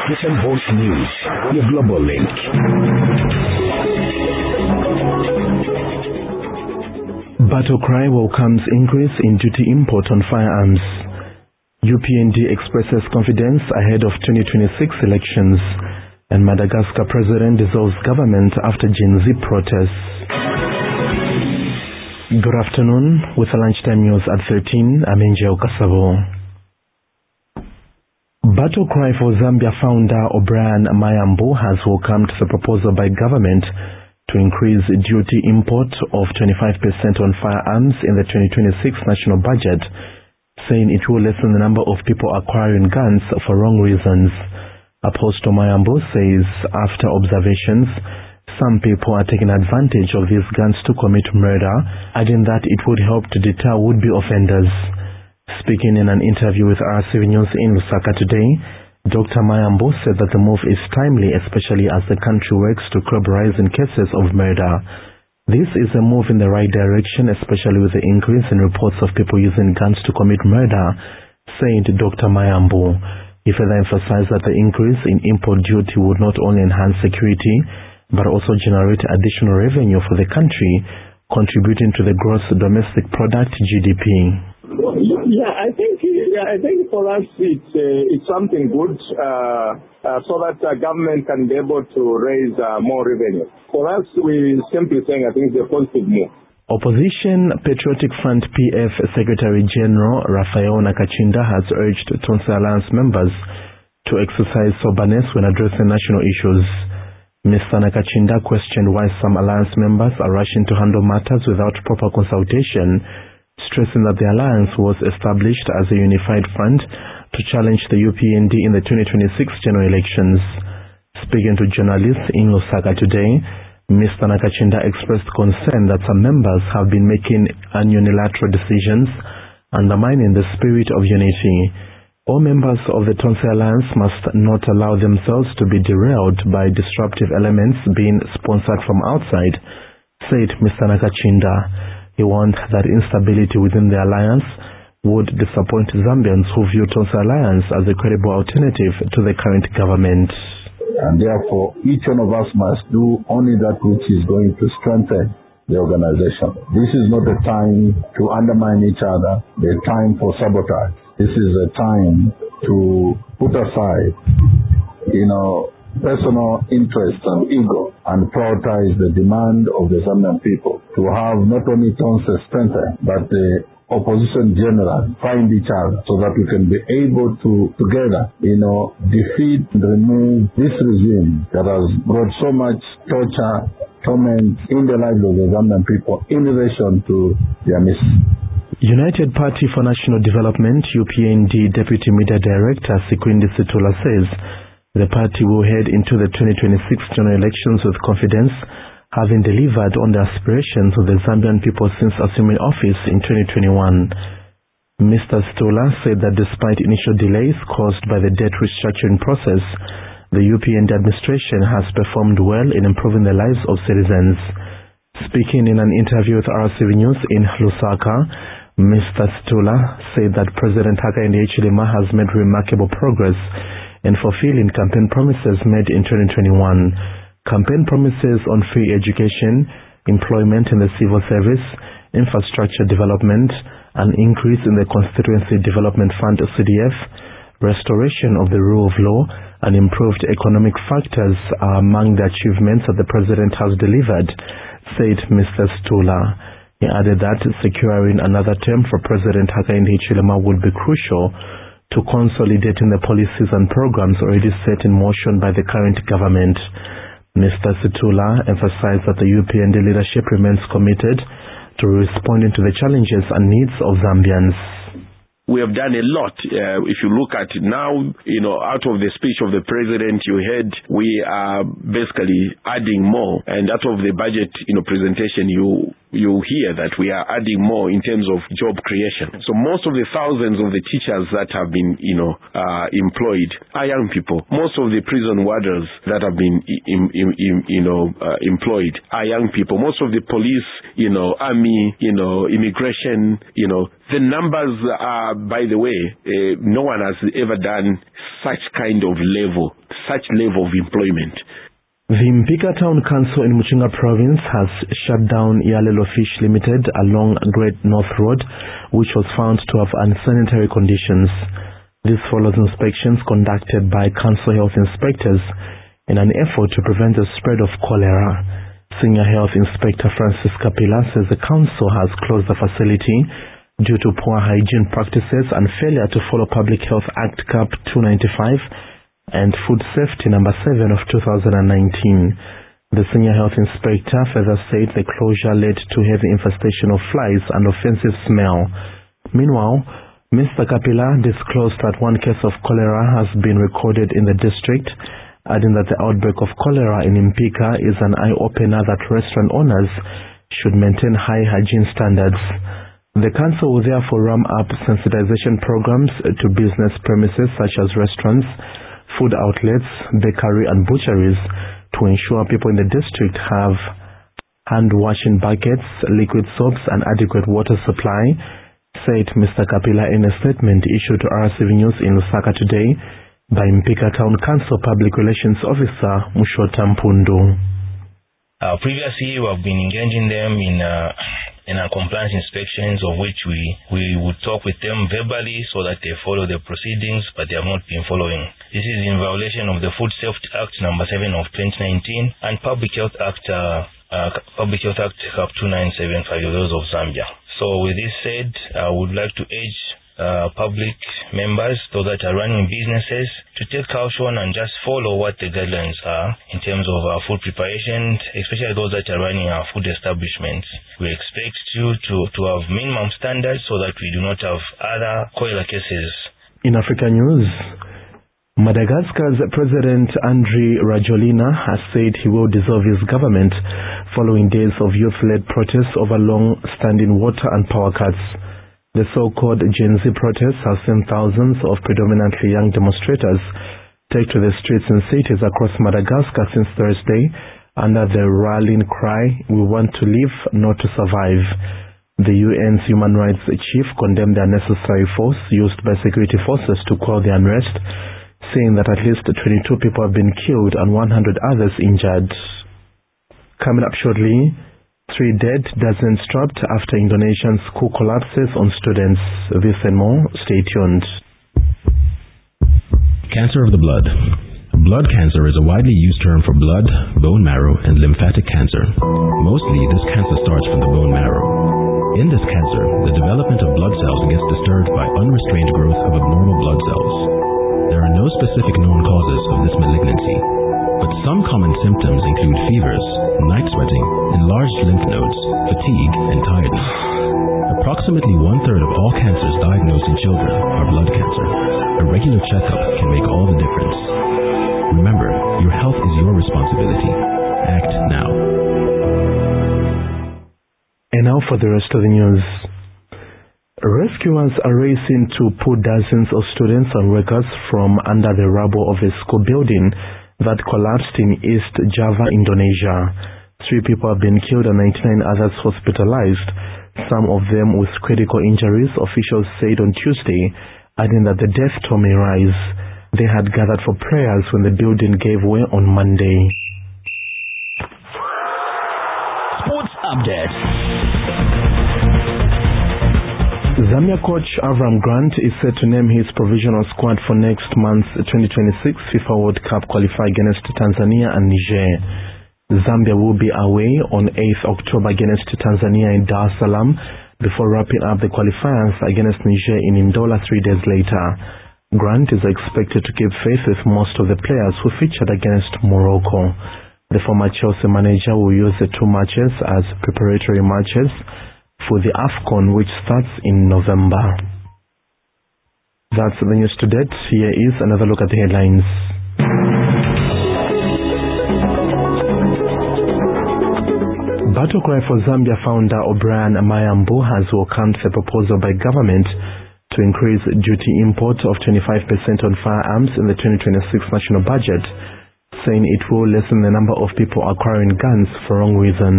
Christian Voice News, your global link. Battle cry welcomes increase in duty import on firearms. UPND expresses confidence ahead of 2026 elections. And Madagascar president dissolves government after Gen Z protests. Good afternoon. With the lunchtime news at 13, I'm Angel Kasabo. Battle cry for Zambia founder O'Brien Mayambu has welcomed the proposal by government to increase duty import of 25% on firearms in the 2026 national budget, saying it will lessen the number of people acquiring guns for wrong reasons. Apostle Mayambu says after observations, some people are taking advantage of these guns to commit murder, adding that it would help to deter would-be offenders. Speaking in an interview with RCV News in Lusaka today, Dr. Mayambu said that the move is timely, especially as the country works to curb rising cases of murder. This is a move in the right direction, especially with the increase in reports of people using guns to commit murder, said Dr. Mayambu. He further emphasized that the increase in import duty would not only enhance security, but also generate additional revenue for the country, contributing to the gross domestic product (GDP). I think for us it's something good so that government can be able to raise more revenue. For us, we simply saying I think it's a positive move. Opposition Patriotic Front PF Secretary General Raphael Nakachinda has urged Tonse Alliance members to exercise soberness when addressing national issues. Mr. Nakachinda questioned why some alliance members are rushing to handle matters without proper consultation, stressing that the alliance was established as a unified front to challenge the UPND in the 2026 general elections. Speaking to journalists in Lusaka today, Mr. Nakachinda expressed concern that some members have been making unilateral decisions, undermining the spirit of unity. All members of the Tonse Alliance must not allow themselves to be derailed by disruptive elements being sponsored from outside, said Mr. Nakachinda. He warned that instability within the alliance would disappoint Zambians who view Tonse Alliance as a credible alternative to the current government. And therefore, each one of us must do only that which is going to strengthen the organization. This is not a time to undermine each other, a time for sabotage. This is a time to put aside, personal interest and ego and prioritize the demand of the Zambian people to have not only Tonse strengthened, but the opposition general find each other so that we can be able to together, defeat and remove this regime that has brought so much torture, torment in the lives of the Zambian people in relation to their mission. United Party for National Development, UPND Deputy Media Director Sikwindi Situla says the party will head into the 2026 general elections with confidence, having delivered on the aspirations of the Zambian people since assuming office in 2021. Mr. Situla said that despite initial delays caused by the debt restructuring process, the UPND administration has performed well in improving the lives of citizens. Speaking in an interview with RCV News in Lusaka, Mr. Situla said that President Hakainde Hichilema has made remarkable progress in fulfilling campaign promises made in 2021. Campaign promises on free education, employment in the civil service, infrastructure development, an increase in the Constituency Development Fund (CDF), restoration of the rule of law, and improved economic factors are among the achievements that the President has delivered, said Mr. Situla. He added that securing another term for President Hakainde Hichilema would be crucial to consolidating the policies and programs already set in motion by the current government. Mr. Situla emphasized that the UPND leadership remains committed to responding to the challenges and needs of Zambians. We have done a lot. If you look at it now, out of the speech of the president you heard, we are basically adding more. And out of the budget, presentation, you you hear that we are adding more in terms of job creation. So most of the thousands of the teachers that have been, employed are young people. Most of the prison warders that have been, employed are young people. Most of the police, army, immigration, the numbers are, by the way, no one has ever done such level of employment. The Mpika Town Council in Muchinga Province has shut down Yalelo Fish Limited along Great North Road, which was found to have unsanitary conditions. This follows inspections conducted by council health inspectors in an effort to prevent the spread of cholera. Senior Health Inspector Francis Kapila says the council has closed the facility due to poor hygiene practices and failure to follow Public Health Act Cap 295 and Food Safety No. 7 of 2019. The Senior Health Inspector further said the closure led to heavy infestation of flies and offensive smell. Meanwhile, Mr. Kapila disclosed that one case of cholera has been recorded in the district, adding that the outbreak of cholera in Mpika is an eye-opener that restaurant owners should maintain high hygiene standards. The council will therefore ramp up sensitization programs to business premises such as restaurants, food outlets, bakery and butcheries to ensure people in the district have hand-washing buckets, liquid soaps and adequate water supply, said Mr. Kapila in a statement issued to RCV News in Lusaka today by Mpika Town Council Public Relations Officer Mushota Mpundu. Previously, we have been engaging them in compliance inspections, of which we would talk with them verbally so that they follow the proceedings, but they have not been following. This is in violation of the Food Safety Act No. 7 of 2019 and Public Health Act Cap 2975 of those of Zambia. So with this said, I would like to urge public members, those that are running businesses, to take caution and just follow what the guidelines are in terms of food preparation, especially those that are running our food establishments. We expect you to have minimum standards so that we do not have other cholera cases. In Africa news, Madagascar's President Andry Rajoelina has said he will dissolve his government following days of youth-led protests over long-standing water and power cuts. The so-called Gen Z protests have seen thousands of predominantly young demonstrators take to the streets in cities across Madagascar since Thursday under the rallying cry, "We want to live, not to survive." The UN's human rights chief condemned the unnecessary force used by security forces to quell the unrest, saying that at least 22 people have been killed and 100 others injured. Coming up shortly, 3 dead, dozens trapped after Indonesian school collapses on students. This and more, stay tuned. Cancer of the blood. Blood cancer is a widely used term for blood, bone marrow, and lymphatic cancer. Mostly, this cancer starts from the bone marrow. In this cancer, the development of blood cells gets disturbed by unrestrained growth of abnormal blood cells. There are no specific known causes of this malignancy, but some common symptoms include fevers, night sweating, enlarged lymph nodes, fatigue, and tiredness. Approximately 1/3 of all cancers diagnosed in children are blood cancer. A regular checkup can make all the difference. Remember, your health is your responsibility. Act now. And now for the rest of the news. Rescuers are racing to pull dozens of students and workers from under the rubble of a school building that collapsed in East Java, Indonesia. 3 people have been killed and 99 others hospitalized, some of them with critical injuries, officials said on Tuesday, adding that the death toll may rise. They had gathered for prayers when the building gave way on Monday. Sports Update. Zambia coach Avram Grant is set to name his provisional squad for next month's 2026 FIFA World Cup qualifier against Tanzania and Niger. Zambia will be away on 8th October against Tanzania in Dar es Salaam before wrapping up the qualifiers against Niger in Ndola 3 days later. Grant is expected to keep faith with most of the players who featured against Morocco. The former Chelsea manager will use the 2 matches as preparatory matches for the AFCON, which starts in November. That's the news to date. Here is another look at the headlines. Battle Cry for Zambia founder O'Brien Mayambu has welcomed the proposal by government to increase duty import of 25% on firearms in the 2026 national budget, saying it will lessen the number of people acquiring guns for wrong reasons.